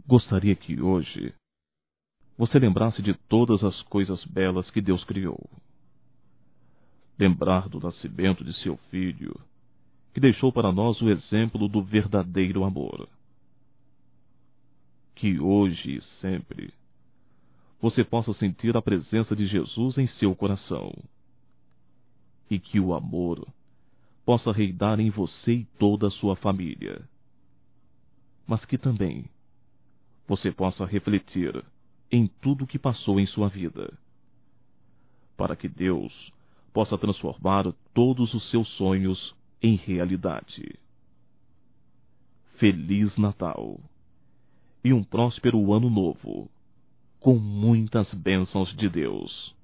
Gostaria que hoje você lembrasse de todas as coisas belas que Deus criou. Lembrar do nascimento de seu filho, que deixou para nós o exemplo do verdadeiro amor. Que hoje e sempre você possa sentir a presença de Jesus em seu coração. E que o amor possa reinar em você e toda a sua família. Mas que também você possa refletir em tudo que passou em sua vida, para que Deus possa transformar todos os seus sonhos em realidade. Feliz Natal e um próspero Ano Novo, com muitas bênçãos de Deus.